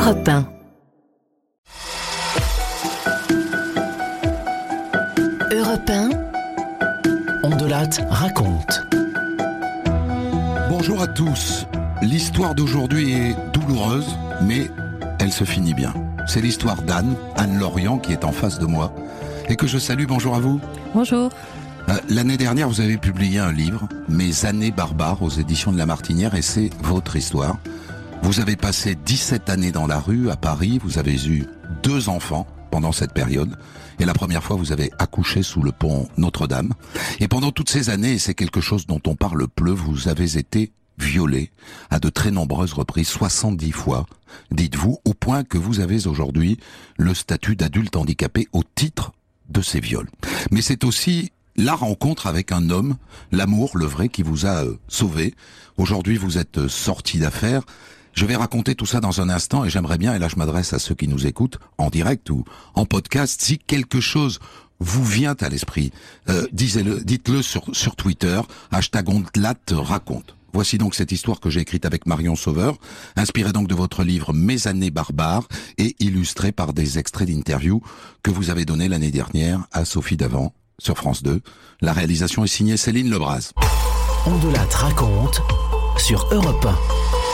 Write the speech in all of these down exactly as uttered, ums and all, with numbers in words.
Europe un. Europe un. Ondelat raconte. Bonjour à tous. L'histoire d'aujourd'hui est douloureuse, mais elle se finit bien. C'est l'histoire d'Anne, Anne Lorient, qui est en face de moi et que je salue. Bonjour à vous. Bonjour. Euh, l'année dernière, vous avez publié un livre, Mes années barbares, aux éditions de La Martinière, et c'est votre histoire. Vous avez passé dix-sept années dans la rue à Paris, vous avez eu deux enfants pendant cette période, et la première fois vous avez accouché sous le pont Notre-Dame. Et pendant toutes ces années, et c'est quelque chose dont on parle peu, vous avez été violée à de très nombreuses reprises, soixante-dix fois, dites-vous, au point que vous avez aujourd'hui le statut d'adulte handicapé au titre de ces viols. Mais c'est aussi la rencontre avec un homme, l'amour, le vrai, qui vous a euh, sauvé. Aujourd'hui, vous êtes euh, sorti d'affaires. Je vais raconter tout ça dans un instant et j'aimerais bien, et là je m'adresse à ceux qui nous écoutent en direct ou en podcast, si quelque chose vous vient à l'esprit, euh, disez-le, dites-le sur, sur Twitter, hashtag Ondelat raconte. Voici donc cette histoire que j'ai écrite avec Marion Sauveur, inspirée donc de votre livre Mes années barbares et illustrée par des extraits d'interviews que vous avez donnés l'année dernière à Sophie Davant sur France deux. La réalisation est signée Céline Lebras. Ondelat raconte sur Europe un.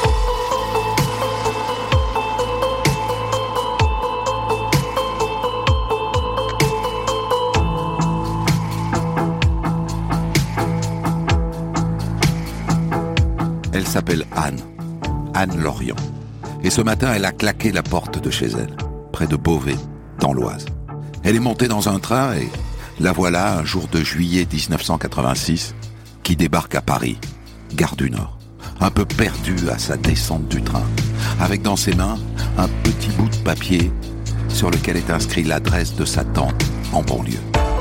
Elle s'appelle Anne, Anne Lorient. Et ce matin, elle a claqué la porte de chez elle, près de Beauvais, dans l'Oise. Elle est montée dans un train et la voilà, un jour de juillet dix-neuf cent quatre-vingt-six, qui débarque à Paris, gare du Nord, un peu perdue à sa descente du train, avec dans ses mains un petit bout de papier sur lequel est inscrit l'adresse de sa tante en banlieue.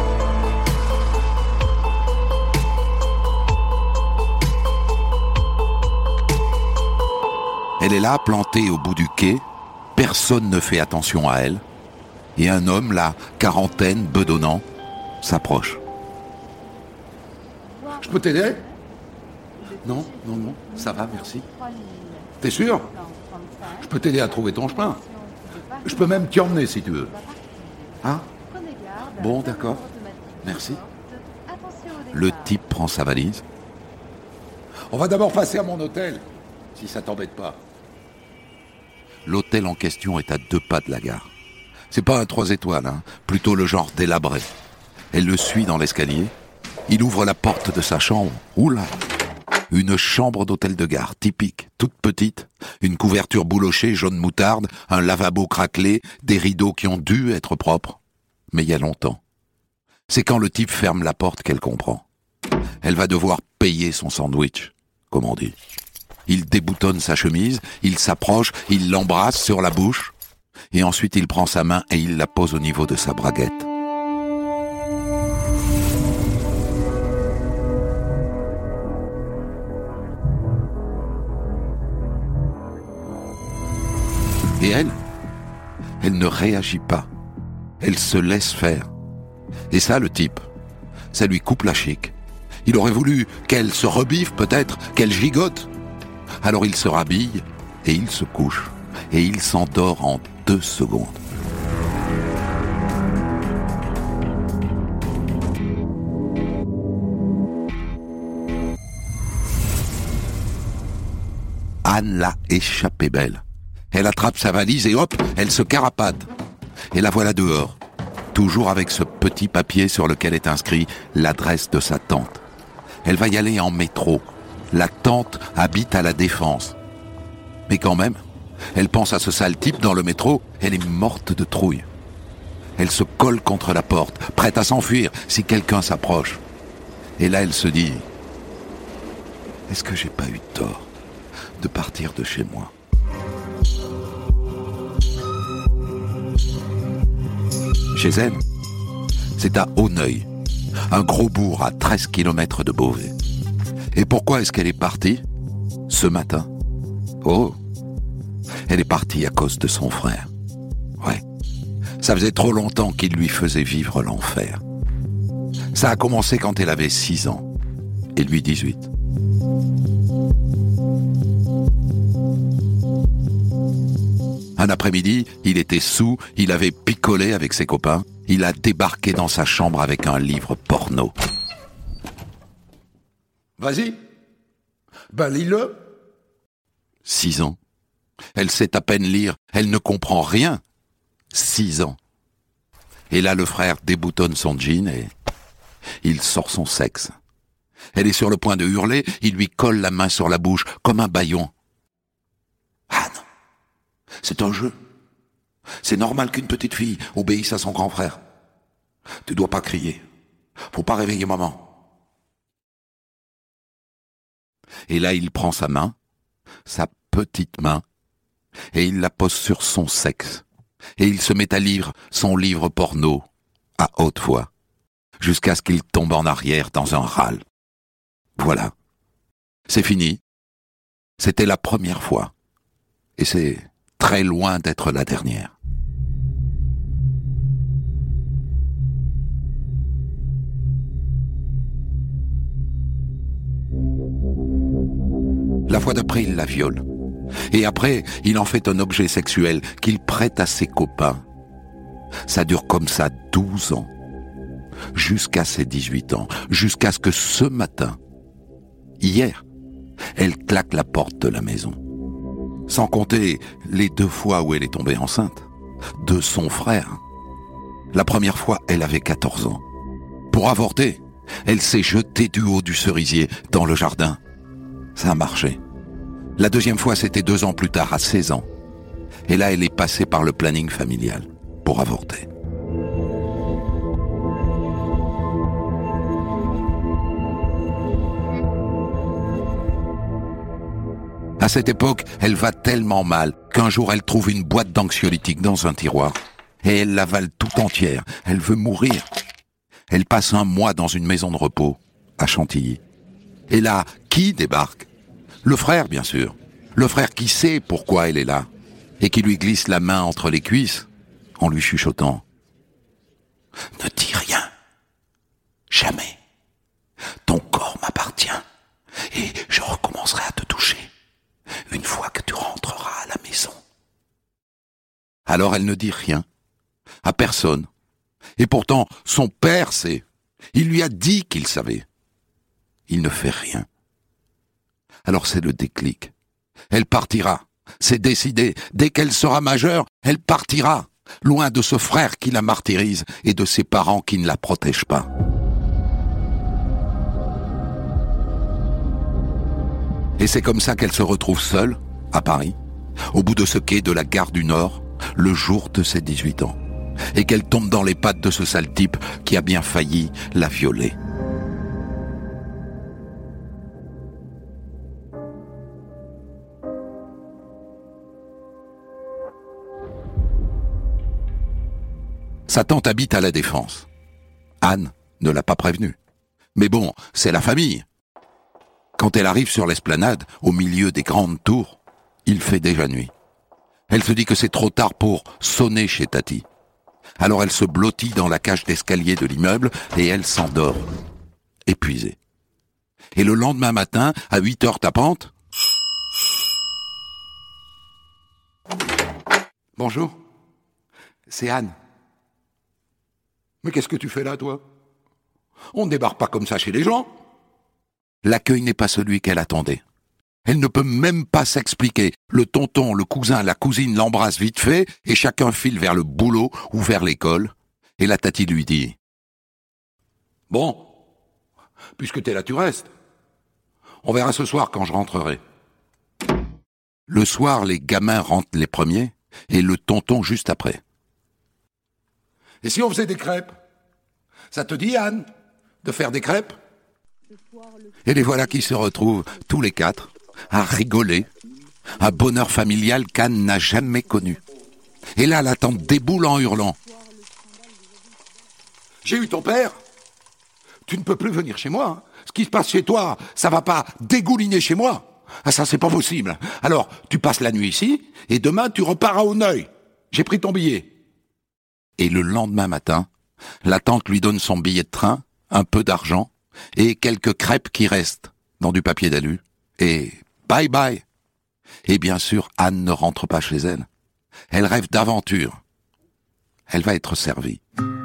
Elle est là, plantée au bout du quai, personne ne fait attention à elle, et un homme, la quarantaine, bedonnant, s'approche. Je peux t'aider ? Non, non, non, ça va, merci. T'es sûr ? Je peux t'aider à trouver ton chemin. Je peux même t'y emmener si tu veux. Ah ? Bon, d'accord. Merci. Le type prend sa valise. On va d'abord passer à mon hôtel, si ça t'embête pas. L'hôtel en question est à deux pas de la gare. C'est pas un trois étoiles, hein, plutôt le genre délabré. Elle le suit dans l'escalier. Il ouvre la porte de sa chambre. Oula ! Une chambre d'hôtel de gare, typique, toute petite. Une couverture boulochée, jaune moutarde, un lavabo craquelé, des rideaux qui ont dû être propres. Mais il y a longtemps. C'est quand le type ferme la porte qu'elle comprend. Elle va devoir payer son sandwich, comme on dit. Il déboutonne sa chemise, il s'approche, il l'embrasse sur la bouche, et ensuite il prend sa main et il la pose au niveau de sa braguette. Et elle, elle ne réagit pas. Elle se laisse faire. Et ça, le type, ça lui coupe la chic. Il aurait voulu qu'elle se rebiffe peut-être, qu'elle gigote. Alors il se rhabille et il se couche. Et il s'endort en deux secondes. Anne l'a échappé belle. Elle attrape sa valise et hop, elle se carapate. Et la voilà dehors, toujours avec ce petit papier sur lequel est inscrit l'adresse de sa tante. Elle va y aller en métro. La tante habite à La Défense. Mais quand même, elle pense à ce sale type dans le métro, elle est morte de trouille. Elle se colle contre la porte, prête à s'enfuir si quelqu'un s'approche. Et là, elle se dit, est-ce que j'ai pas eu tort de partir de chez moi ? Chez elle, c'est à Auneuil, un gros bourg à treize kilomètres de Beauvais. Et pourquoi est-ce qu'elle est partie ce matin ? Oh, elle est partie à cause de son frère. Ouais, ça faisait trop longtemps qu'il lui faisait vivre l'enfer. Ça a commencé quand elle avait six ans, et lui dix-huit. Un après-midi, il était saoul, il avait picolé avec ses copains, il a débarqué dans sa chambre avec un livre porno. Vas-y, ben lis-le. Six ans. Elle sait à peine lire, elle ne comprend rien. Six ans. Et là, le frère déboutonne son jean et il sort son sexe. Elle est sur le point de hurler, il lui colle la main sur la bouche, comme un bâillon. Ah non, c'est un jeu. C'est normal qu'une petite fille obéisse à son grand frère. Tu dois pas crier. Faut pas réveiller maman. Et là, il prend sa main, sa petite main, et il la pose sur son sexe. Et il se met à lire son livre porno, à haute voix, jusqu'à ce qu'il tombe en arrière dans un râle. Voilà. C'est fini. C'était la première fois. Et c'est très loin d'être la dernière. La fois d'après, il la viole. Et après, il en fait un objet sexuel qu'il prête à ses copains. Ça dure comme ça douze ans. Jusqu'à ses dix-huit ans. Jusqu'à ce que ce matin, hier, elle claque la porte de la maison. Sans compter les deux fois où elle est tombée enceinte. De son frère. La première fois, elle avait quatorze ans. Pour avorter, elle s'est jetée du haut du cerisier dans le jardin. Ça a marché. La deuxième fois, c'était deux ans plus tard, à seize ans. Et là, elle est passée par le planning familial pour avorter. À cette époque, elle va tellement mal qu'un jour, elle trouve une boîte d'anxiolytiques dans un tiroir et elle l'avale tout entière. Elle veut mourir. Elle passe un mois dans une maison de repos à Chantilly. Et là, qui débarque ? Le frère, bien sûr. Le frère qui sait pourquoi elle est là et qui lui glisse la main entre les cuisses en lui chuchotant « Ne dis rien. Jamais. Ton corps m'appartient et je recommencerai à te toucher une fois que tu rentreras à la maison. » Alors elle ne dit rien, à personne. Et pourtant, son père sait. Il lui a dit qu'il savait. Il ne fait rien. Alors c'est le déclic. Elle partira. C'est décidé. Dès qu'elle sera majeure, elle partira. Loin de ce frère qui la martyrise et de ses parents qui ne la protègent pas. Et c'est comme ça qu'elle se retrouve seule, à Paris, au bout de ce quai de la gare du Nord, le jour de ses dix-huit ans. Et qu'elle tombe dans les pattes de ce sale type qui a bien failli la violer. Sa tante habite à La Défense. Anne ne l'a pas prévenue. Mais bon, c'est la famille. Quand elle arrive sur l'esplanade, au milieu des grandes tours, il fait déjà nuit. Elle se dit que c'est trop tard pour sonner chez Tati. Alors elle se blottit dans la cage d'escalier de l'immeuble et elle s'endort, épuisée. Et le lendemain matin, à huit heures tapantes... Bonjour, c'est Anne. Mais qu'est-ce que tu fais là, toi ? On ne débarque pas comme ça chez les gens. L'accueil n'est pas celui qu'elle attendait. Elle ne peut même pas s'expliquer. Le tonton, le cousin, la cousine l'embrassent vite fait et chacun file vers le boulot ou vers l'école. Et la Tati lui dit « Bon, puisque t'es là, tu restes. On verra ce soir quand je rentrerai. » Le soir, les gamins rentrent les premiers et le tonton juste après. « Et si on faisait des crêpes ? Ça te dit, Anne, de faire des crêpes ? » Et les voilà qui se retrouvent, tous les quatre, à rigoler. Un bonheur familial qu'Anne n'a jamais connu. Et là, la tante déboule en hurlant. « J'ai eu ton père. Tu ne peux plus venir chez moi. Hein. Ce qui se passe chez toi, ça va pas dégouliner chez moi. Ah, ça, c'est pas possible. Alors, tu passes la nuit ici, et demain, tu repars à Auneuil. J'ai pris ton billet. » Et le lendemain matin, la tante lui donne son billet de train, un peu d'argent, et quelques crêpes qui restent dans du papier d'alu. Et bye bye. Et bien sûr, Anne ne rentre pas chez elle. Elle rêve d'aventure. Elle va être servie.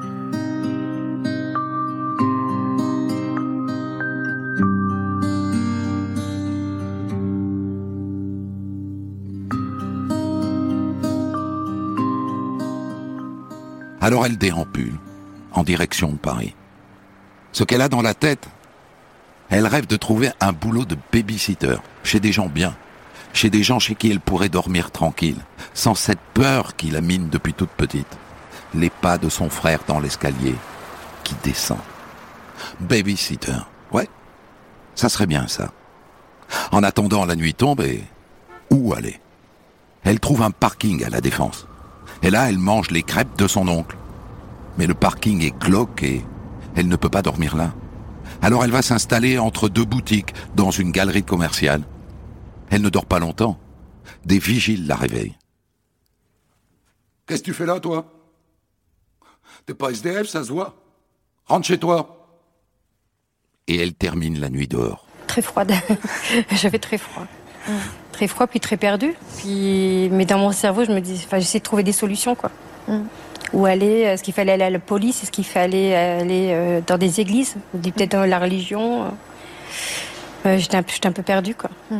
Alors elle déambule en direction de Paris. Ce qu'elle a dans la tête, elle rêve de trouver un boulot de baby-sitter chez des gens bien, chez des gens chez qui elle pourrait dormir tranquille, sans cette peur qui la mine depuis toute petite. Les pas de son frère dans l'escalier qui descend. Baby-sitter, ouais, ça serait bien ça. En attendant, la nuit tombe et où aller? Elle trouve un parking à La Défense. Et là, elle mange les crêpes de son oncle. Mais le parking est glauque et elle ne peut pas dormir là. Alors elle va s'installer entre deux boutiques dans une galerie commerciale. Elle ne dort pas longtemps. Des vigiles la réveillent. Qu'est-ce que tu fais là, toi? T'es pas S D F, ça se voit. Rentre chez toi. Et elle termine la nuit dehors. Très froide. J'avais très froid. Mmh. Très froid, puis très perdu. Puis, mais dans mon cerveau, je me dis, enfin, j'essaie de trouver des solutions, quoi. Mmh. Où aller? Est-ce qu'il fallait aller à la police? Est-ce qu'il fallait aller euh, dans des églises? Ou peut-être dans la religion? euh, j'étais, un, j'étais un peu perdue, quoi. Mmh.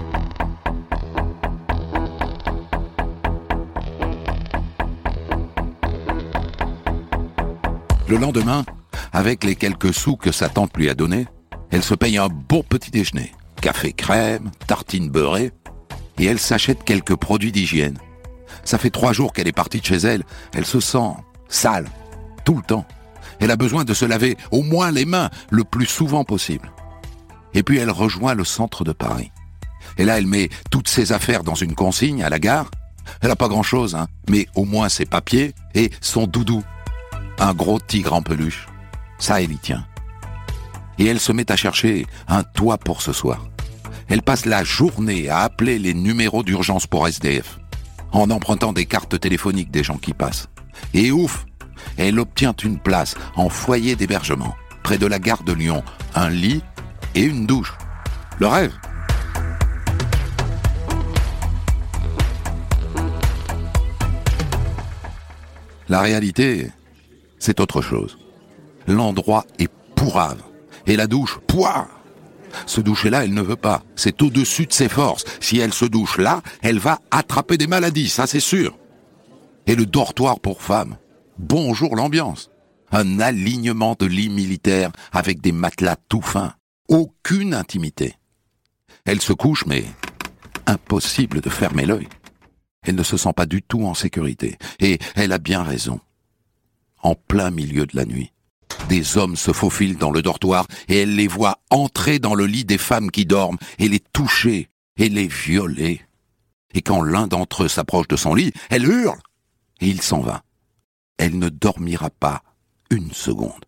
Le lendemain, avec les quelques sous que sa tante lui a donnés, elle se paye un bon petit déjeuner. Café crème, tartine beurrée, et elle s'achète quelques produits d'hygiène. Ça fait trois jours qu'elle est partie de chez elle, elle se sent sale, tout le temps. Elle a besoin de se laver au moins les mains le plus souvent possible. Et puis elle rejoint le centre de Paris. Et là, elle met toutes ses affaires dans une consigne à la gare. Elle n'a pas grand-chose, hein, mais au moins ses papiers et son doudou. Un gros tigre en peluche. Ça, elle y tient. Et elle se met à chercher un toit pour ce soir. Elle passe la journée à appeler les numéros d'urgence pour S D F, en empruntant des cartes téléphoniques des gens qui passent. Et ouf, elle obtient une place en foyer d'hébergement, près de la gare de Lyon, un lit et une douche. Le rêve. La réalité, c'est autre chose. L'endroit est pourrave. Et la douche, pouah! Se doucher là, elle ne veut pas. C'est au-dessus de ses forces. Si elle se douche là, elle va attraper des maladies, ça c'est sûr. Et le dortoir pour femmes. Bonjour l'ambiance. Un alignement de lits militaires avec des matelas tout fins. Aucune intimité. Elle se couche, mais impossible de fermer l'œil. Elle ne se sent pas du tout en sécurité. Et elle a bien raison. En plein milieu de la nuit, des hommes se faufilent dans le dortoir et elle les voit entrer dans le lit des femmes qui dorment et les toucher et les violer. Et quand l'un d'entre eux s'approche de son lit, elle hurle et il s'en va. Elle ne dormira pas une seconde.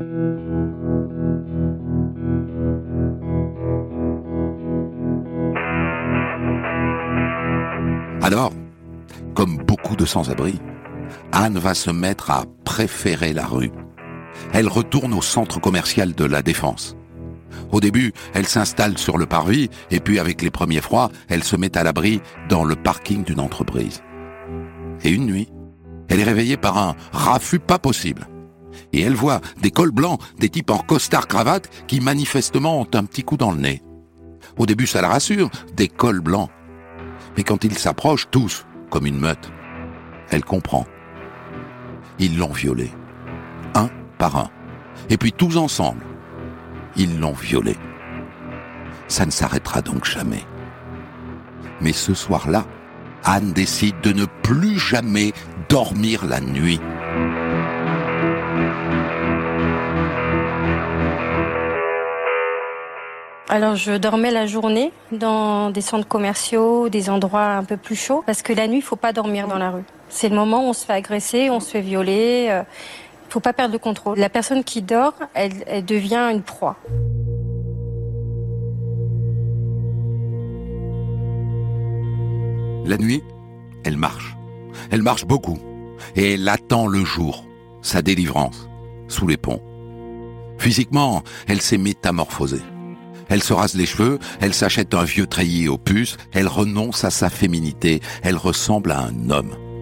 Alors, comme beaucoup de sans-abri, Anne va se mettre à préférer la rue. Elle retourne au centre commercial de La Défense. Au début, elle s'installe sur le parvis et puis avec les premiers froids, elle se met à l'abri dans le parking d'une entreprise. Et une nuit, elle est réveillée par un raffut pas possible. Et elle voit des cols blancs, des types en costard-cravate qui manifestement ont un petit coup dans le nez. Au début, ça la rassure, des cols blancs. Mais quand ils s'approchent tous, comme une meute, elle comprend. Ils l'ont violée, un par un. Et puis tous ensemble, ils l'ont violée. Ça ne s'arrêtera donc jamais. Mais ce soir-là, Anne décide de ne plus jamais dormir la nuit. Alors je dormais la journée dans des centres commerciaux, des endroits un peu plus chauds, parce que la nuit, il ne faut pas dormir dans la rue. C'est le moment où on se fait agresser, on se fait violer. Il euh, ne faut pas perdre le contrôle. La personne qui dort, elle, elle devient une proie. La nuit, elle marche. Elle marche beaucoup. Et elle attend le jour, sa délivrance, sous les ponts. Physiquement, elle s'est métamorphosée. Elle se rase les cheveux, elle s'achète un vieux treillis aux puces, elle renonce à sa féminité, elle ressemble à un homme.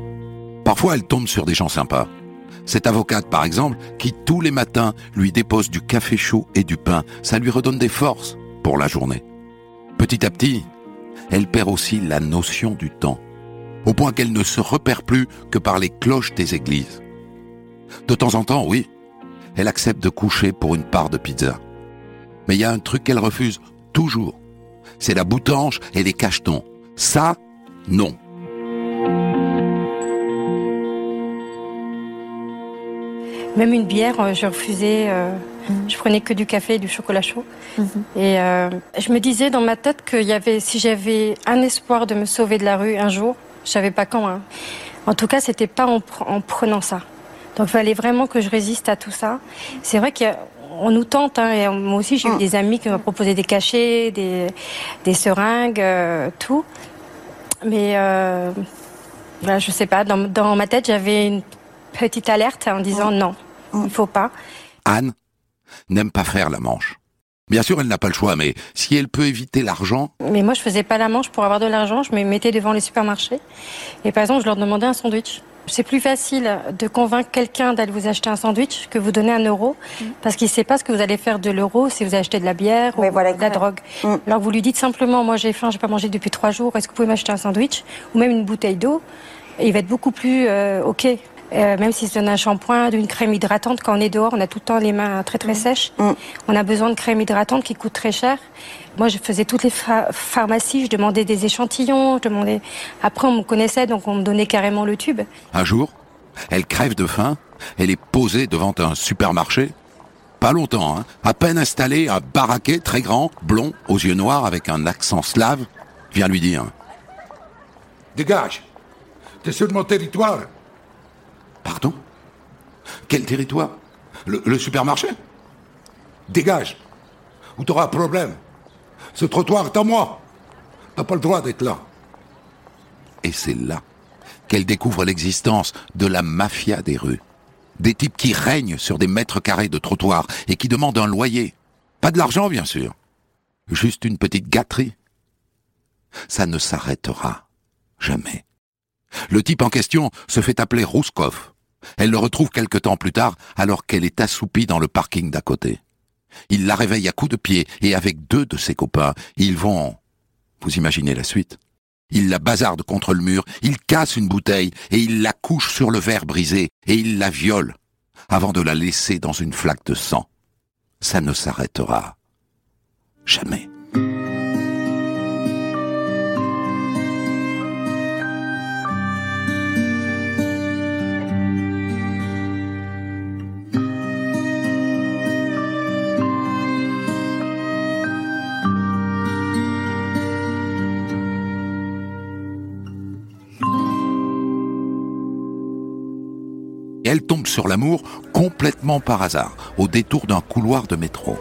Parfois, elle tombe sur des gens sympas. Cette avocate, par exemple, qui tous les matins lui dépose du café chaud et du pain, ça lui redonne des forces pour la journée. Petit à petit, elle perd aussi la notion du temps, au point qu'elle ne se repère plus que par les cloches des églises. De temps en temps, oui, elle accepte de coucher pour une part de pizza. Mais il y a un truc qu'elle refuse toujours, c'est la boutanche et les cachetons. Ça, non. Même une bière, je refusais. Euh, mmh. Je prenais que du café et du chocolat chaud. Mmh. Et euh, je me disais dans ma tête qu'il y avait, si j'avais un espoir de me sauver de la rue un jour, je savais pas quand. Hein. En tout cas, c'était pas en, en prenant ça. Donc, il fallait vraiment que je résiste à tout ça. C'est vrai qu'on nous tente. Hein, et moi aussi, j'ai mmh. eu des amis qui m'ont proposé des cachets, des, des seringues, euh, tout. Mais euh, voilà, je sais pas. Dans, dans ma tête, j'avais une petite alerte en disant non, il ne faut pas. Anne n'aime pas faire la manche. Bien sûr, elle n'a pas le choix, mais si elle peut éviter l'argent... Mais moi, je faisais pas la manche pour avoir de l'argent, je me mettais devant les supermarchés. Et par exemple, je leur demandais un sandwich. C'est plus facile de convaincre quelqu'un d'aller vous acheter un sandwich que vous donner un euro, mmh. parce qu'il ne sait pas ce que vous allez faire de l'euro si vous achetez de la bière ou voilà, de la drogue. Mmh. Alors vous lui dites simplement, moi j'ai faim, j'ai pas mangé depuis trois jours, est-ce que vous pouvez m'acheter un sandwich ou même une bouteille d'eau? Et il va être beaucoup plus euh, ok. Euh, même si c'est un shampoing, d'une crème hydratante, quand on est dehors, on a tout le temps les mains très très sèches. Mmh. On a besoin de crème hydratante qui coûte très cher. Moi, je faisais toutes les pha- pharmacies, je demandais des échantillons, je demandais... Après, on me connaissait, donc on me donnait carrément le tube. Un jour, elle crève de faim, elle est posée devant un supermarché. Pas longtemps, hein. À peine installé, un baraquet très grand, blond, aux yeux noirs, avec un accent slave, vient lui dire... Dégage, t'es sur mon territoire. Pardon? Quel territoire? Le, le supermarché? Dégage, ou t'auras un problème. Ce trottoir est à moi. T'as pas le droit d'être là. Et c'est là qu'elle découvre l'existence de la mafia des rues. Des types qui règnent sur des mètres carrés de trottoir et qui demandent un loyer. Pas de l'argent, bien sûr. Juste une petite gâterie. Ça ne s'arrêtera jamais. Le type en question se fait appeler Rouskov. Elle le retrouve quelque temps plus tard alors qu'elle est assoupie dans le parking d'à côté. Il la réveille à coups de pied et avec deux de ses copains, ils vont... Vous imaginez la suite? Il la bazarde contre le mur, il casse une bouteille et il la couche sur le verre brisé et il la viole avant de la laisser dans une flaque de sang. Ça ne s'arrêtera jamais. Elle tombe sur l'amour complètement par hasard, au détour d'un couloir de métro.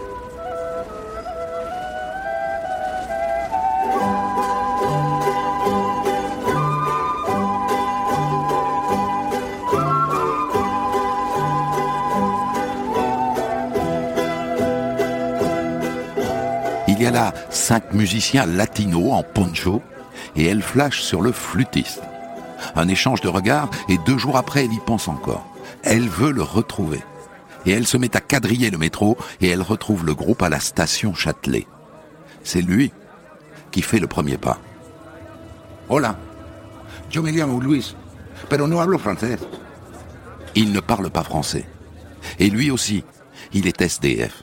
Il y a là cinq musiciens latinos en poncho et elle flash sur le flûtiste. Un échange de regards et deux jours après, elle y pense encore. Elle veut le retrouver. Et elle se met à quadriller le métro et elle retrouve le groupe à la station Châtelet. C'est lui qui fait le premier pas. Hola, yo me llamo Luis, pero no hablo francés. Il ne parle pas français. Et lui aussi, il est S D F.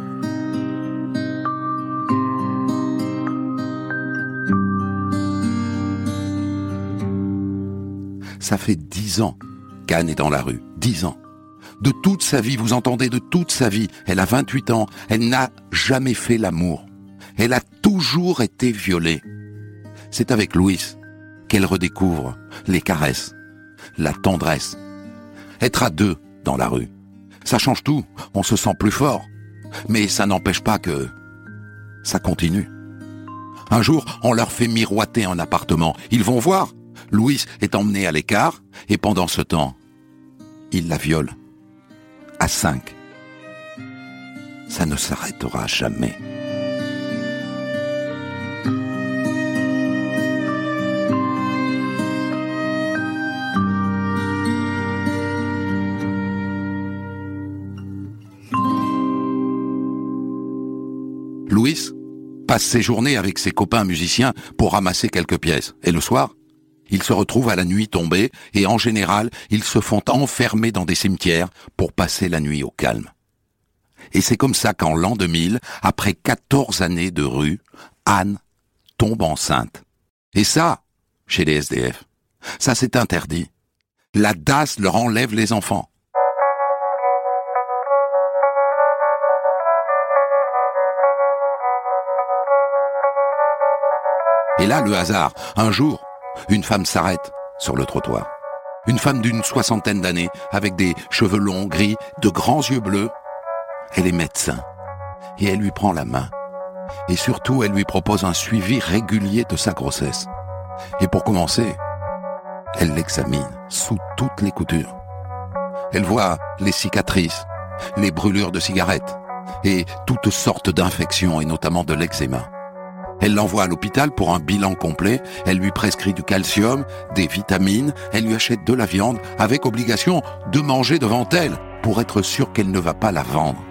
Ça fait dix ans qu'Anne est dans la rue. Dix ans. De toute sa vie, vous entendez, de toute sa vie. Elle a vingt-huit ans. Elle n'a jamais fait l'amour. Elle a toujours été violée. C'est avec Louis qu'elle redécouvre les caresses, la tendresse. Être à deux dans la rue. Ça change tout. On se sent plus fort. Mais ça n'empêche pas que ça continue. Un jour, on leur fait miroiter un appartement. Ils vont voir. Louis est emmené à l'écart et pendant ce temps, il la viole. À cinq. Ça ne s'arrêtera jamais. passe ses journées avec ses copains musiciens pour ramasser quelques pièces. Et le soir, ils se retrouvent à la nuit tombée et en général, ils se font enfermer dans des cimetières pour passer la nuit au calme. Et c'est comme ça qu'en l'an deux mille, après quatorze années de rue, Anne tombe enceinte. Et ça, chez les S D F, ça c'est interdit. La D A S leur enlève les enfants. Et là, le hasard, un jour, une femme s'arrête sur le trottoir. Une femme d'une soixantaine d'années, avec des cheveux longs, gris, de grands yeux bleus. Elle est médecin. Et elle lui prend la main. Et surtout, elle lui propose un suivi régulier de sa grossesse. Et pour commencer, elle l'examine sous toutes les coutures. Elle voit les cicatrices, les brûlures de cigarettes et toutes sortes d'infections et notamment de l'eczéma. Elle l'envoie à l'hôpital pour un bilan complet, elle lui prescrit du calcium, des vitamines, elle lui achète de la viande avec obligation de manger devant elle pour être sûre qu'elle ne va pas la vendre.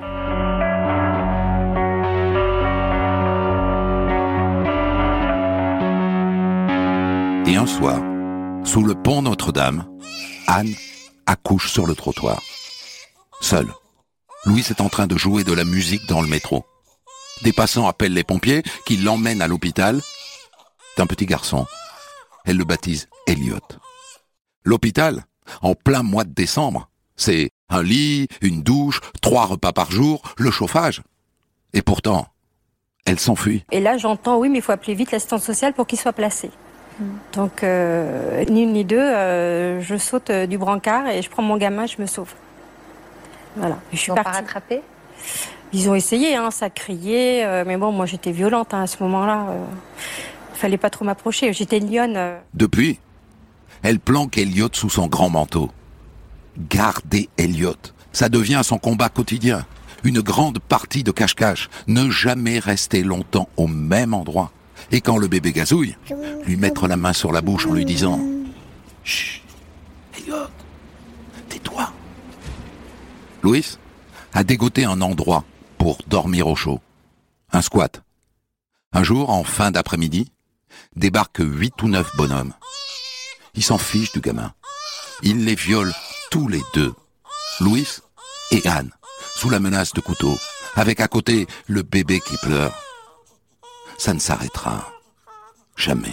Et un soir, sous le pont Notre-Dame, Anne accouche sur le trottoir. Seule. Louis est en train de jouer de la musique dans le métro. Des passants appellent les pompiers qui l'emmènent à l'hôpital. C'est un petit garçon. Elle le baptise Elliot. L'hôpital, en plein mois de décembre, c'est un lit, une douche, trois repas par jour, le chauffage. Et pourtant, elle s'enfuit. Et là, j'entends, oui, mais il faut appeler vite l'assistante sociale pour qu'il soit placé. Donc, euh, ni une ni deux, euh, je saute euh, du brancard et je prends mon gamin, je me sauve. Voilà. Je suis Ils n'ont pas partie. rattrapé ? Ils ont essayé, hein, ça criait, euh, mais bon, moi j'étais violente hein, à ce moment-là. Il euh, fallait pas trop m'approcher. J'étais une lionne. Euh... Depuis, elle planque Elliot sous son grand manteau. Garder Elliot, ça devient son combat quotidien. Une grande partie de cache-cache. Ne jamais rester longtemps au même endroit. Et quand le bébé gazouille, lui mettre la main sur la bouche en lui disant « Chut, Elliot, tais-toi ». Louis a dégoté un endroit pour dormir au chaud. Un squat. Un jour, en fin d'après-midi, débarquent huit ou neuf bonhommes. Ils s'en fichent du gamin. Ils les violent tous les deux. Louis et Anne, sous la menace de couteau, avec à côté le bébé qui pleure. Ça ne s'arrêtera jamais.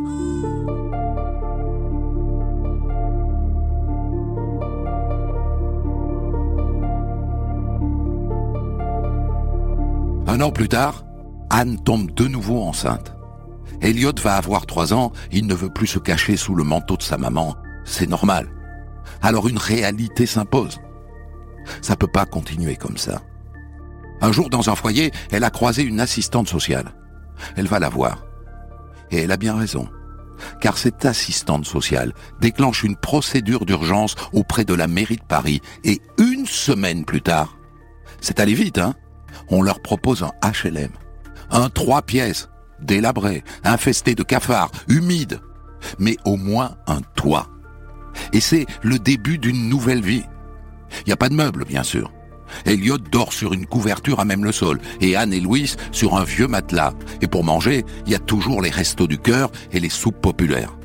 Un an plus tard, Anne tombe de nouveau enceinte. Elliot va avoir trois ans, il ne veut plus se cacher sous le manteau de sa maman. C'est normal. Alors une réalité s'impose. Ça peut pas continuer comme ça. Un jour, dans un foyer, elle a croisé une assistante sociale. Elle va la voir. Et elle a bien raison. Car cette assistante sociale déclenche une procédure d'urgence auprès de la mairie de Paris. Et une semaine plus tard, c'est allé vite, hein, on leur propose un H L M. Un trois pièces, délabré, infesté de cafards, humide. Mais au moins un toit. Et c'est le début d'une nouvelle vie. Il n'y a pas de meubles, bien sûr. Elliot dort sur une couverture à même le sol, et Anne et Louis sur un vieux matelas. Et pour manger, il y a toujours les restos du cœur et les soupes populaires.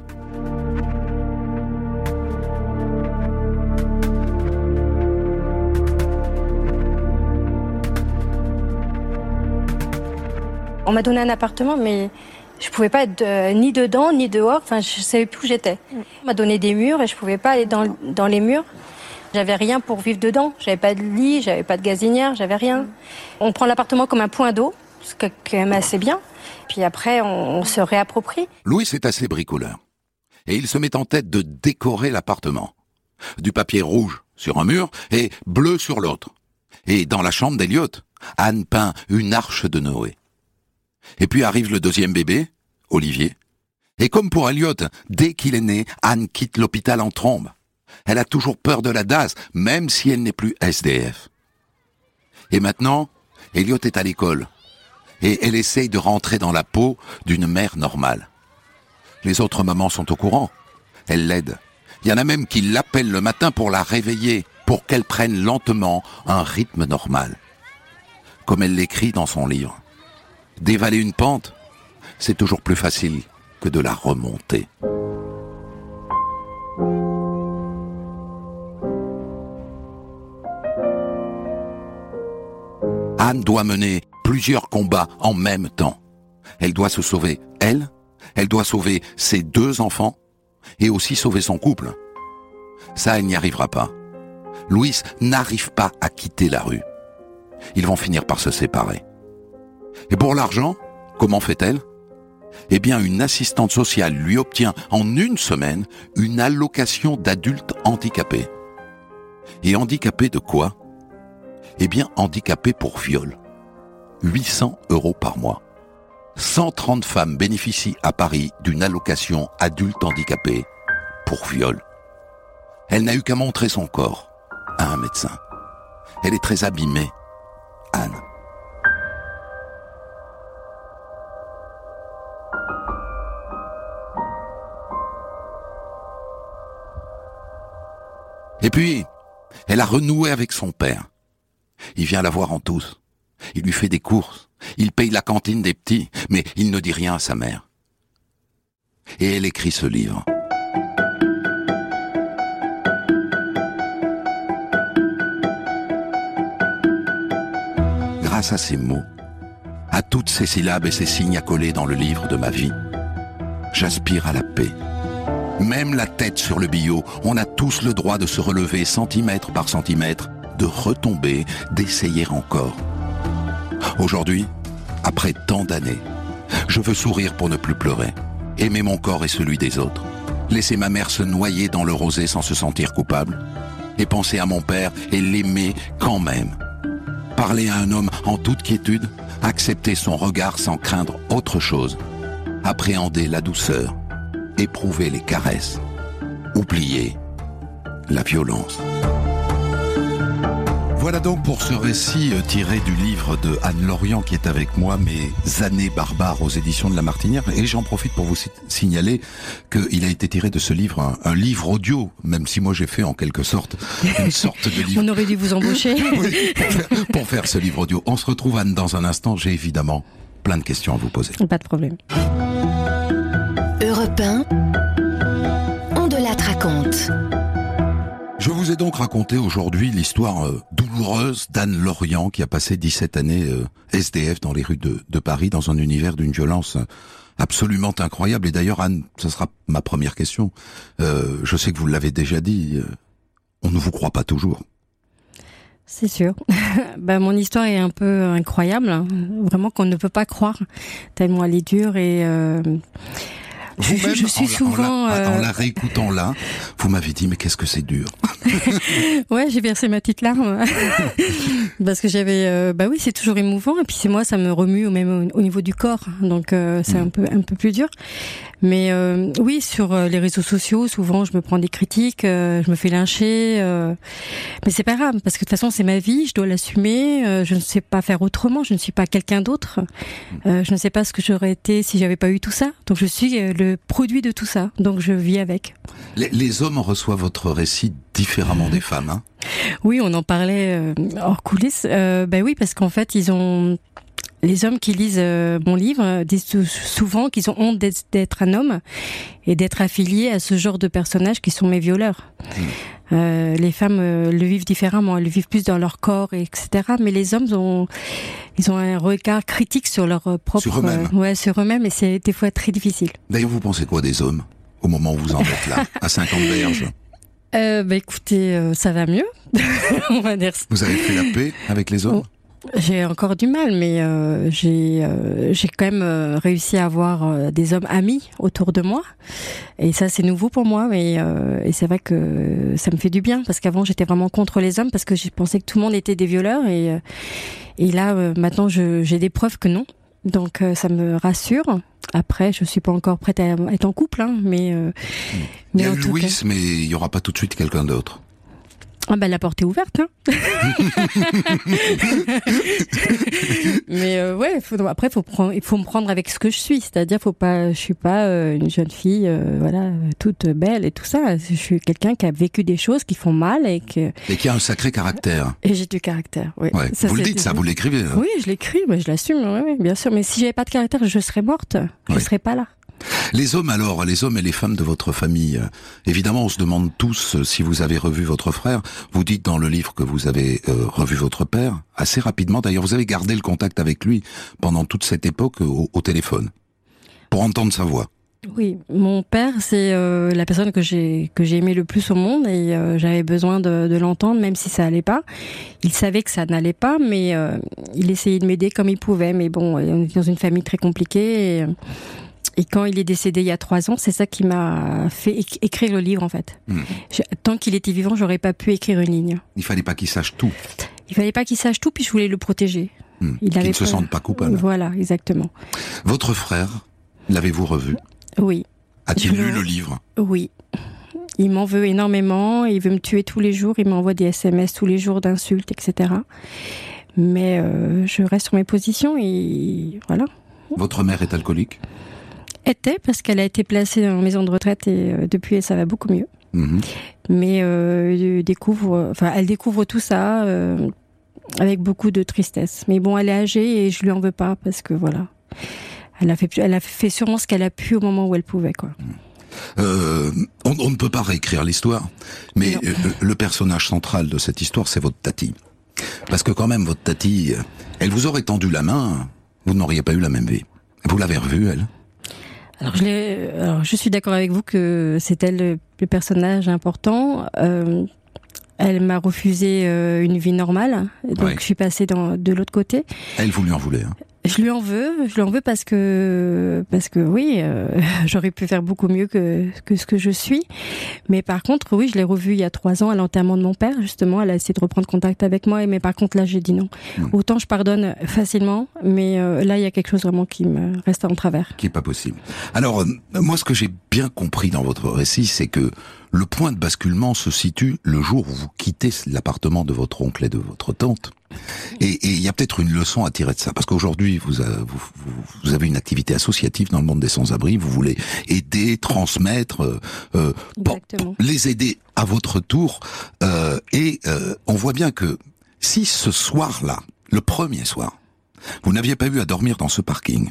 On m'a donné un appartement, mais je pouvais pas être de, ni dedans, ni dehors. Enfin, je savais plus où j'étais. On m'a donné des murs et je pouvais pas aller dans, dans les murs. J'avais rien pour vivre dedans. J'avais pas de lit, j'avais pas de gazinière, j'avais rien. On prend l'appartement comme un point d'eau, ce qui est quand même assez bien. Puis après, on, on se réapproprie. Louis est assez bricoleur. Et il se met en tête de décorer l'appartement. Du papier rouge sur un mur et bleu sur l'autre. Et dans la chambre d'Elliot, Anne peint une arche de Noé. Et puis arrive le deuxième bébé, Olivier. Et comme pour Elliot, dès qu'il est né, Anne quitte l'hôpital en trombe. Elle a toujours peur de la D A S, même si elle n'est plus S D F. Et maintenant, Elliot est à l'école. Et elle essaye de rentrer dans la peau d'une mère normale. Les autres mamans sont au courant. Elles l'aident. Il y en a même qui l'appellent le matin pour la réveiller, pour qu'elle prenne lentement un rythme normal. Comme elle l'écrit dans son livre. Dévaler une pente, c'est toujours plus facile que de la remonter. Anne doit mener plusieurs combats en même temps. Elle doit se sauver, elle, elle doit sauver ses deux enfants et aussi sauver son couple. Ça, elle n'y arrivera pas. Louise n'arrive pas à quitter la rue. Ils vont finir par se séparer. Et pour l'argent, comment fait-elle ? Eh bien, une assistante sociale lui obtient en une semaine une allocation d'adulte handicapé. Et handicapé de quoi ? Eh bien, handicapé pour viol. huit cents euros par mois. cent trente femmes bénéficient à Paris d'une allocation adulte handicapé pour viol. Elle n'a eu qu'à montrer son corps à un médecin. Elle est très abîmée, Anne. Et puis, elle a renoué avec son père. Il vient la voir en douce. Il lui fait des courses. Il paye la cantine des petits, mais il ne dit rien à sa mère. Et elle écrit ce livre. Grâce à ces mots, à toutes ces syllabes et ces signes accolés dans le livre de ma vie, j'aspire à la paix. Même la tête sur le billot, on a tous le droit de se relever centimètre par centimètre, de retomber, d'essayer encore. Aujourd'hui, après tant d'années, je veux sourire pour ne plus pleurer, aimer mon corps et celui des autres, laisser ma mère se noyer dans le rosé sans se sentir coupable, et penser à mon père et l'aimer quand même. Parler à un homme en toute quiétude, accepter son regard sans craindre autre chose, appréhender la douceur, éprouver les caresses, oublier la violence. Voilà donc pour ce récit tiré du livre de Anne Lorient qui est avec moi, Mes années barbares aux éditions de La Martinière. Et j'en profite pour vous signaler qu'il a été tiré de ce livre, un, un livre audio, même si moi j'ai fait en quelque sorte une sorte de livre. On aurait dû vous embaucher. Oui, pour, faire, pour faire ce livre audio. On se retrouve, Anne, dans un instant. J'ai évidemment plein de questions à vous poser. Pas de problème. Europe un, On de la raconte. Je vous ai donc raconté aujourd'hui l'histoire euh, douloureuse d'Anne Lorient qui a passé dix-sept années euh, S D F dans les rues de, de Paris dans un univers d'une violence absolument incroyable. Et d'ailleurs, Anne, ce sera ma première question. Euh, je sais que vous l'avez déjà dit, euh, on ne vous croit pas toujours. C'est sûr. Ben, mon histoire est un peu incroyable, hein. Vraiment qu'on ne peut pas croire, tellement elle est dure et... Euh... Je, je, je suis en souvent... La, en, la, euh... en la réécoutant là, vous m'avez dit, mais qu'est-ce que c'est dur. Ouais, j'ai versé ma petite larme. Parce que j'avais... Euh, bah oui, c'est toujours émouvant. Et puis c'est moi, ça me remue au même au, au niveau du corps. Donc euh, c'est mmh. un peu un peu plus dur. Mais euh, oui, sur euh, les réseaux sociaux, souvent, je me prends des critiques, euh, je me fais lyncher. Euh... Mais c'est pas grave, parce que de toute façon, c'est ma vie, je dois l'assumer. Euh, je ne sais pas faire autrement, je ne suis pas quelqu'un d'autre. Euh, je ne sais pas ce que j'aurais été si j'avais pas eu tout ça. Donc je suis euh, le produit de tout ça, donc je vis avec. Les, les hommes reçoivent votre récit différemment des femmes, hein ? Oui, on en parlait euh, hors coulisses. Euh, ben oui, parce qu'en fait, ils ont... Les hommes qui lisent euh, mon livre disent souvent qu'ils ont honte d'être, d'être un homme et d'être affiliés à ce genre de personnages qui sont mes violeurs. Mmh. Euh, les femmes euh, le vivent différemment, elles le vivent plus dans leur corps, et cetera. Mais les hommes ont, ils ont un regard critique sur leur propre, sur eux-mêmes. Euh, ouais, sur eux-mêmes, et c'est des fois très difficile. D'ailleurs, vous pensez quoi des hommes au moment où vous en êtes là, à Saint-Camberge ? Euh, bah écoutez, euh, ça va mieux, on va dire ça. Vous avez fait la paix avec les hommes ? Oh. J'ai encore du mal, mais euh, j'ai euh, j'ai quand même euh, réussi à avoir euh, des hommes amis autour de moi, et ça c'est nouveau pour moi, mais euh, et c'est vrai que ça me fait du bien parce qu'avant j'étais vraiment contre les hommes parce que je pensais que tout le monde était des violeurs et euh, et là euh, maintenant je, j'ai des preuves que non, donc euh, ça me rassure. Après, je suis pas encore prête à être en couple, hein, mais euh, il y mais a en tout Louise, cas... mais il y aura pas tout de suite quelqu'un d'autre. Ah ben la porte est ouverte, hein. Mais euh, ouais, faut, après faut prendre, il faut me prendre avec ce que je suis, c'est-à-dire faut pas, je suis pas euh, une jeune fille, euh, voilà, toute belle et tout ça. Je suis quelqu'un qui a vécu des choses qui font mal et que et qui a un sacré caractère. Et j'ai du caractère, oui. Ouais. Ça, vous le c'est... dites, ça, vous l'écrivez. Hein. Oui, je l'écris, mais je l'assume, oui, oui, bien sûr. Mais si j'avais pas de caractère, je serais morte, je oui. serais pas là. Les hommes alors, les hommes et les femmes de votre famille, évidemment on se demande tous si vous avez revu votre frère. Vous dites dans le livre que vous avez euh, revu votre père, assez rapidement d'ailleurs, vous avez gardé le contact avec lui pendant toute cette époque au, au téléphone, pour entendre sa voix. Oui, mon père c'est euh, la personne que j'ai que j'ai aimé le plus au monde et euh, j'avais besoin de, de l'entendre même si ça allait pas. Il savait que ça n'allait pas mais euh, il essayait de m'aider comme il pouvait. Mais bon, on est dans une famille très compliquée et, Et quand il est décédé il y a trois ans, c'est ça qui m'a fait éc- écrire le livre en fait. Mmh. Je, tant qu'il était vivant, j'aurais pas pu écrire une ligne. Il fallait pas qu'il sache tout. Il fallait pas qu'il sache tout, puis je voulais le protéger. Mmh. Il qu'il ne se sente pas coupable. Voilà, exactement. Votre frère, l'avez-vous revu ? Oui. A-t-il je lu le... le livre ? Oui. Il m'en veut énormément, il veut me tuer tous les jours, il m'envoie des S M S tous les jours d'insultes, et cetera. Mais euh, je reste sur mes positions et voilà. Votre mère est alcoolique ? Était, parce qu'elle a été placée en maison de retraite et euh, depuis ça va beaucoup mieux. Mmh. Mais euh, découvre, enfin, elle découvre tout ça euh, avec beaucoup de tristesse. Mais bon, elle est âgée et je lui en veux pas parce que voilà, elle a fait, elle a fait sûrement ce qu'elle a pu au moment où elle pouvait, quoi. Euh, on, on ne peut pas réécrire l'histoire, mais euh, le personnage central de cette histoire, c'est votre tati. Parce que quand même, votre tati, elle vous aurait tendu la main, vous n'auriez pas eu la même vie. Vous l'avez revue, elle ? Alors je, l'ai, alors je suis d'accord avec vous que c'est elle le, le personnage important. Euh, elle m'a refusé euh, une vie normale, donc ouais. Je suis passée dans, de l'autre côté. Elle, vous lui en voulez, hein ? Je lui en veux, je lui en veux parce que parce que oui, euh, j'aurais pu faire beaucoup mieux que que ce que je suis. Mais par contre, oui, je l'ai revue il y a trois ans à l'enterrement de mon père. Justement, elle a essayé de reprendre contact avec moi, mais par contre là, j'ai dit non. Mmh. Autant je pardonne facilement, mais euh, là, il y a quelque chose vraiment qui me reste en travers. Qui est pas possible. Alors, euh, moi, ce que j'ai bien compris dans votre récit, c'est que le point de basculement se situe le jour où vous quittez l'appartement de votre oncle et de votre tante. Et il y a peut-être une leçon à tirer de ça, parce qu'aujourd'hui vous, a, vous, vous, vous avez une activité associative dans le monde des sans-abri, vous voulez aider, transmettre, euh, pour, pour les aider à votre tour, euh, et euh, on voit bien que si ce soir-là, le premier soir, vous n'aviez pas eu à dormir dans ce parking,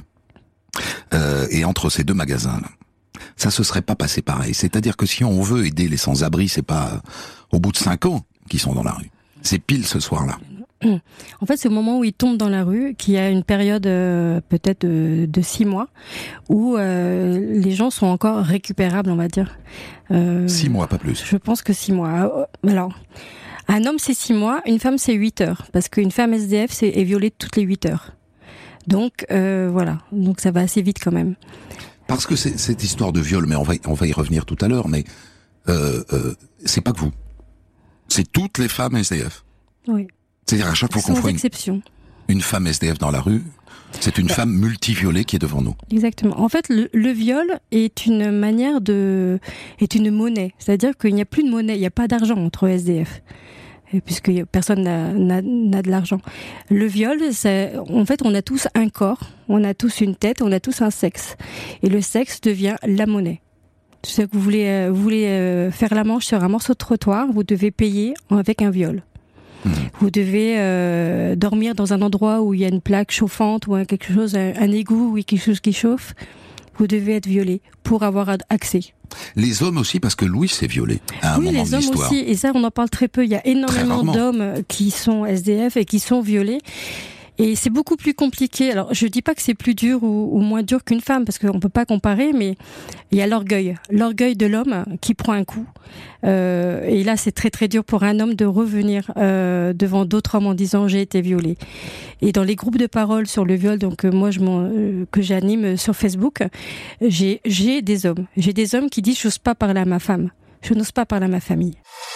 euh, et entre ces deux magasins-là, ça se serait pas passé pareil. C'est-à-dire que si on veut aider les sans-abri, c'est pas euh, au bout de cinq ans qu'ils sont dans la rue, c'est pile ce soir-là. En fait, c'est au moment où ils tombent dans la rue qu'il y a une période euh, peut-être de, de six mois où euh, les gens sont encore récupérables, on va dire. Euh, six mois, pas plus. Je pense que six mois. Alors, un homme c'est six mois, une femme c'est huit heures, parce qu'une femme S D F c'est, est violée toutes les huit heures. Donc euh, voilà, donc ça va assez vite quand même. Parce que c'est, cette histoire de viol, mais on va on va y revenir tout à l'heure, mais euh, euh, c'est pas que vous, c'est toutes les femmes S D F. Oui. C'est-à-dire à chaque fois qu'on voit une, une femme S D F dans la rue, c'est une bah. femme multiviolée qui est devant nous. Exactement. En fait, le, le viol est une manière de, est une monnaie. C'est-à-dire qu'il n'y a plus de monnaie, il n'y a pas d'argent entre S D F, puisque personne n'a, n'a, n'a de l'argent. Le viol, c'est, en fait, on a tous un corps, on a tous une tête, on a tous un sexe, et le sexe devient la monnaie. C'est-à-dire que vous voulez, vous voulez faire la manche sur un morceau de trottoir, vous devez payer avec un viol. Mmh. Vous devez euh, dormir dans un endroit où il y a une plaque chauffante ou quelque chose, un, un égout ou quelque chose qui chauffe. Vous devez être violé pour avoir accès. Les hommes aussi, parce que Louis s'est violé à un oui, moment de l'histoire. Oui, les hommes aussi, et ça on en parle très peu. Il y a énormément d'hommes qui sont S D F et qui sont violés. Et c'est beaucoup plus compliqué. Alors, je dis pas que c'est plus dur ou, ou moins dur qu'une femme, parce qu'on peut pas comparer, mais il y a l'orgueil. L'orgueil de l'homme qui prend un coup. Euh, et là, c'est très très dur pour un homme de revenir euh, devant d'autres hommes en disant « j'ai été violé ». Et dans les groupes de parole sur le viol, donc euh, moi, je m'en, euh, que j'anime sur Facebook, j'ai, j'ai des hommes. J'ai des hommes qui disent « j'ose pas parler à ma femme. Je n'ose pas parler à ma famille ».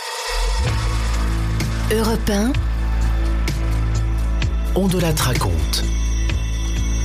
Europe un. On de la raconte.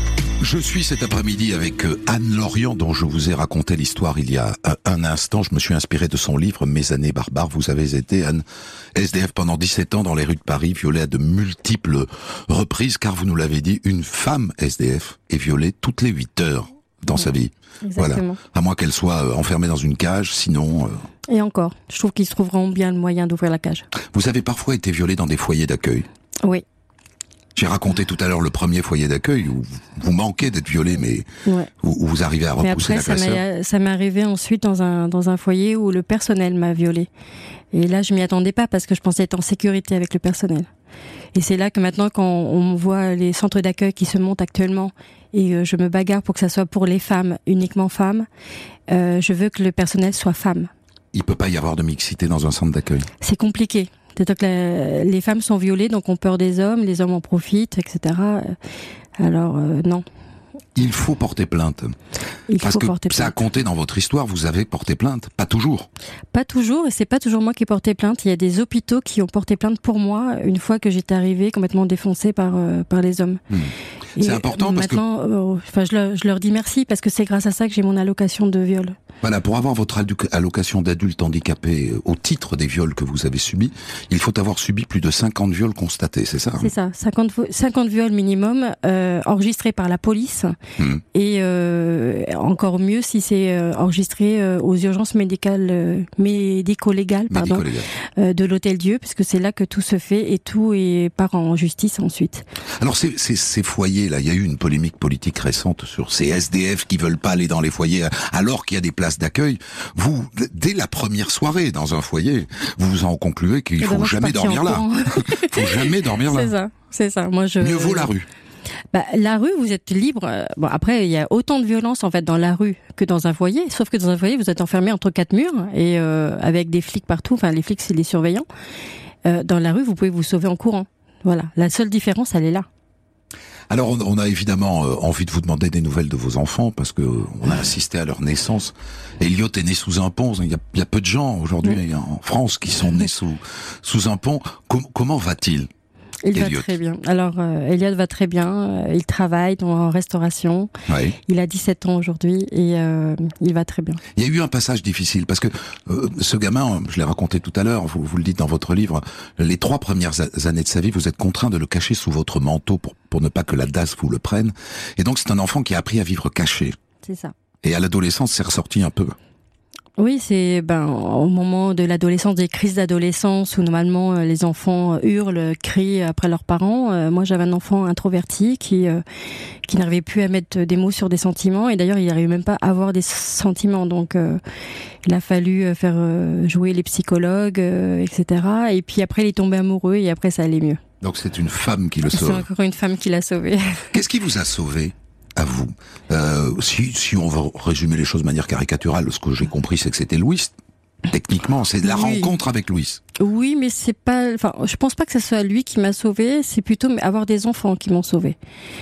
Je suis cet après-midi avec Anne Lorient, dont je vous ai raconté l'histoire il y a un instant. Je me suis inspiré de son livre « Mes années barbares ». Vous avez été, Anne, S D F pendant dix-sept ans dans les rues de Paris, violée à de multiples reprises, car vous nous l'avez dit, une femme S D F est violée toutes les huit heures dans ouais, sa vie. Exactement. Voilà. À moins qu'elle soit enfermée dans une cage, sinon... Euh... Et encore, je trouve qu'ils trouveront bien le moyen d'ouvrir la cage. Vous avez parfois été violée dans des foyers d'accueil ? Oui. J'ai raconté tout à l'heure le premier foyer d'accueil où vous manquez d'être violé, mais ouais. où, où vous arrivez à repousser mais après, la classeur. Ça m'est, ça m'est arrivé ensuite dans un dans un foyer où le personnel m'a violée. Et là, je m'y attendais pas parce que je pensais être en sécurité avec le personnel. Et c'est là que maintenant, quand on voit les centres d'accueil qui se montent actuellement, et euh, je me bagarre pour que ça soit pour les femmes, uniquement femmes, euh, je veux que le personnel soit femme. Il peut pas y avoir de mixité dans un centre d'accueil. C'est compliqué. C'est-à-dire que la, les femmes sont violées, donc ont peur des hommes, les hommes en profitent, et cetera. Alors, euh, non. Il faut porter plainte. Il Parce faut que porter ça plainte. a compté dans votre histoire, vous avez porté plainte. Pas toujours. Pas toujours, et c'est pas toujours moi qui ai porté plainte. Il y a des hôpitaux qui ont porté plainte pour moi, une fois que j'étais arrivée complètement défoncée par, euh, par les hommes. Mmh. C'est important parce que... Maintenant, euh, enfin, je leur, je leur dis merci, parce que c'est grâce à ça que j'ai mon allocation de viol. Voilà, pour avoir votre allocation d'adulte handicapé au titre des viols que vous avez subis, il faut avoir subi plus de cinquante viols constatés, c'est ça ? C'est ça, cinquante, cinquante viols minimum, euh, enregistrés par la police, mmh. et euh, encore mieux si c'est euh, enregistré euh, aux urgences médicales, euh, médico-légales, pardon, médico-légales. Euh, de l'Hôtel-Dieu, puisque c'est là que tout se fait et tout est part en justice ensuite. Alors ces, ces, ces foyers, là, il y a eu une polémique politique récente sur ces S D F qui veulent pas aller dans les foyers alors qu'il y a des places d'accueil. Vous, dès la première soirée dans un foyer, vous vous en concluez qu'il faut jamais dormir là. Il faut jamais dormir là. C'est ça, c'est ça. Moi, je... Mieux vaut la rue. Bah, la rue, vous êtes libre. Bon, après, il y a autant de violence en fait dans la rue que dans un foyer. Sauf que dans un foyer, vous êtes enfermé entre quatre murs et euh, avec des flics partout. Enfin, les flics, c'est les surveillants. Euh, dans la rue, vous pouvez vous sauver en courant. Voilà. La seule différence, elle est là. Alors, on, on a évidemment euh, envie de vous demander des nouvelles de vos enfants parce que euh, on a assisté à leur naissance. Elliot est né sous un pont. Il y a, il y a peu de gens aujourd'hui mmh. en France qui sont nés sous sous un pont. Com- comment va-t-il ? Il Elliot. va très bien. Alors, euh, Elliot va très bien. Euh, il travaille en restauration. Oui. Il a dix-sept ans aujourd'hui et euh, il va très bien. Il y a eu un passage difficile parce que euh, ce gamin, je l'ai raconté tout à l'heure, vous, vous le dites dans votre livre, les trois premières a- années de sa vie, vous êtes contraint de le cacher sous votre manteau pour, pour ne pas que la D A S vous le prenne. Et donc, c'est un enfant qui a appris à vivre caché. C'est ça. Et à l'adolescence, c'est ressorti un peu. Oui, c'est ben au moment de l'adolescence, des crises d'adolescence où normalement euh, les enfants hurlent, crient après leurs parents. Euh, moi, j'avais un enfant introverti qui euh, qui n'arrivait plus à mettre des mots sur des sentiments et d'ailleurs, il n'arrivait même pas à avoir des sentiments. Donc, euh, il a fallu faire euh, jouer les psychologues, euh, et cetera. Et puis après, il est tombé amoureux et après, ça allait mieux. Donc, c'est une femme qui le sauve. C'est encore une femme qui l'a sauvé. Qu'est-ce qui vous a sauvé ? À vous. Euh, si, si on veut résumer les choses de manière caricaturale, ce que j'ai compris, c'est que c'était Louis. Techniquement, c'est la oui. rencontre avec Louis. Oui, mais c'est pas. Enfin, je pense pas que ce soit lui qui m'a sauvé. C'est plutôt avoir des enfants qui m'ont sauvé.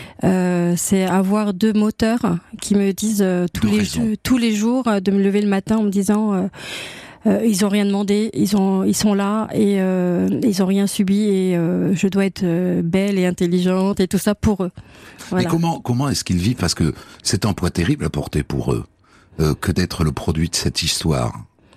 Euh, c'est avoir deux moteurs qui me disent euh, tous les raison. tous les jours euh, de me lever le matin en me disant. Euh, Euh, ils ont rien demandé, ils ont, ils sont là et euh, ils ont rien subi et euh, je dois être euh, belle et intelligente et tout ça pour eux. Voilà. Mais comment, comment est-ce qu'ils vivent ? Parce que c'est un poids terrible à porter pour eux euh, que d'être le produit de cette histoire.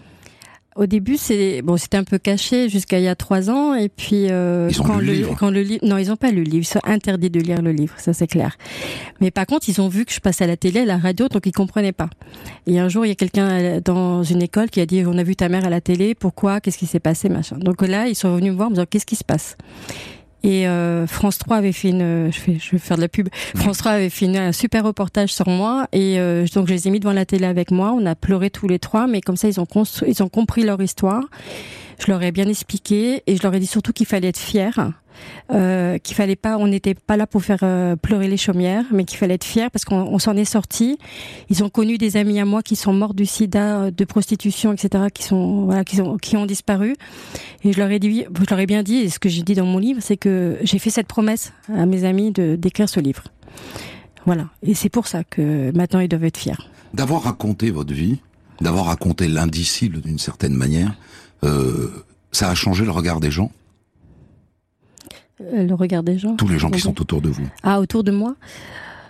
Au début, c'est bon, c'était un peu caché jusqu'à il y a trois ans, et puis euh, ils ont quand lu le, le livre. quand le livre, non, ils ont pas lu le livre, ils sont interdits de lire le livre, ça c'est clair. Mais par contre, ils ont vu que je passais à la télé, à la radio, donc ils comprenaient pas. Et un jour, il y a quelqu'un dans une école qui a dit, on a vu ta mère à la télé, pourquoi, qu'est-ce qui s'est passé, machin. Donc là, ils sont venus me voir, me dire, qu'est-ce qui se passe ? Et euh, France trois avait fait une, je vais, je vais faire de la pub. France trois avait fait une, un super reportage sur moi et euh, donc je les ai mis devant la télé avec moi. On a pleuré tous les trois, mais comme ça ils ont constru- ils ont compris leur histoire. Je leur ai bien expliqué et je leur ai dit surtout qu'il fallait être fier, euh, qu'il fallait pas, on n'était pas là pour faire euh, pleurer les chaumières, mais qu'il fallait être fier parce qu'on on s'en est sortis. Ils ont connu des amis à moi qui sont morts du sida, de prostitution, et cetera, qui sont voilà, qui ont qui ont disparu. Et je leur ai dit, je leur ai bien dit, et ce que j'ai dit dans mon livre, c'est que j'ai fait cette promesse à mes amis de d'écrire ce livre. Voilà, et c'est pour ça que maintenant ils doivent être fiers. D'avoir raconté votre vie, d'avoir raconté l'indicible d'une certaine manière. Euh, ça a changé le regard des gens ? Le regard des gens ? Tous les gens qui sont autour de vous. Ah, autour de moi ?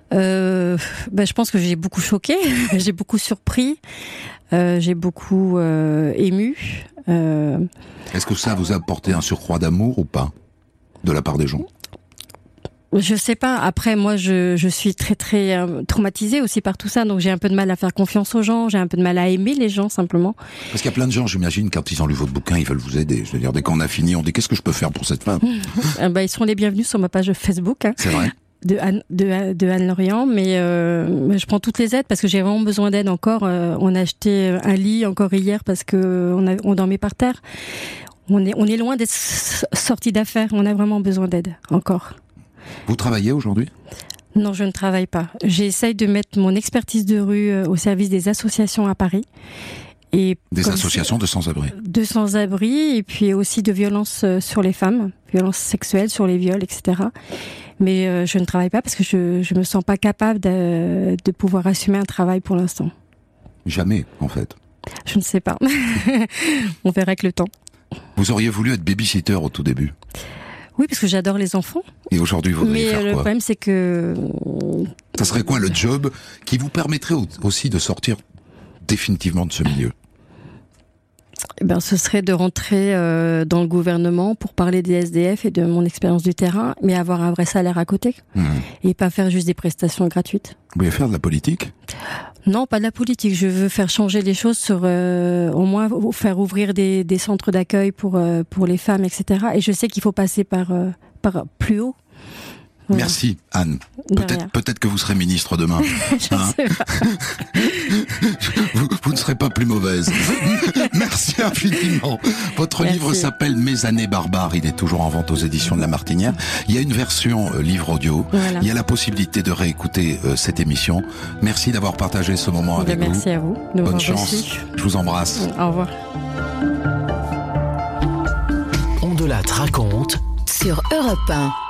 euh, bah, Je pense que j'ai beaucoup choqué, j'ai beaucoup surpris, euh, j'ai beaucoup euh, ému. Euh... Est-ce que ça vous a apporté un surcroît d'amour ou pas, de la part des gens ? Je sais pas. Après, moi, je, je suis très très euh, traumatisée aussi par tout ça, donc j'ai un peu de mal à faire confiance aux gens, j'ai un peu de mal à aimer les gens simplement. Parce qu'il y a plein de gens, j'imagine, quand ils ont lu votre bouquin, ils veulent vous aider. Je veux dire, dès qu'on a fini, on dit qu'est-ce que je peux faire pour cette femme ? euh, bah, ils seront les bienvenus sur ma page Facebook. Hein. C'est vrai. De Anne, de, de Anne Lorient, mais euh, je prends toutes les aides parce que j'ai vraiment besoin d'aide encore. Euh, on a acheté un lit encore hier parce que on, a, on dormait par terre. On est, on est loin d'être sorti d'affaires. On a vraiment besoin d'aide encore. Vous travaillez aujourd'hui ? Non, je ne travaille pas. J'essaye de mettre mon expertise de rue euh, au service des associations à Paris. Et des associations de sans-abri. De sans-abri et puis aussi de violences sur les femmes, violences sexuelles, sur les viols, et cetera. Mais euh, je ne travaille pas parce que je je me sens pas capable de, de pouvoir assumer un travail pour l'instant. Jamais, en fait. Je ne sais pas. On verra avec le temps. Vous auriez voulu être baby-sitter au tout début ? Oui, parce que j'adore les enfants. Et aujourd'hui, vous voudriez Mais faire le quoi ? problème, c'est que... Ça serait quoi le job qui vous permettrait aussi de sortir définitivement de ce milieu ? Eh ben, ce serait de rentrer euh, dans le gouvernement pour parler des S D F et de mon expérience du terrain, mais avoir un vrai salaire à côté. Mmh. Et pas faire juste des prestations gratuites. Vous voulez faire de la politique ? Non, pas de la politique. Je veux faire changer les choses sur, euh, au moins, faire ouvrir des, des centres d'accueil pour, euh, pour les femmes, et cetera. Et je sais qu'il faut passer par, euh, par plus haut. Voilà. Merci, Anne. Peut-être, peut-être que vous serez ministre demain. Je hein sais pas. vous, vous ne serez pas plus mauvaise. Merci infiniment. Votre Merci. livre s'appelle Mes années barbares. Il est toujours en vente aux éditions de La Martinière. Il y a une version euh, livre audio. Voilà. Il y a la possibilité de réécouter euh, cette émission. Merci d'avoir partagé ce moment avec Merci vous. Merci à vous. Bonne chance. Reçu. Je vous embrasse. Au revoir. On de la raconte sur Europe un.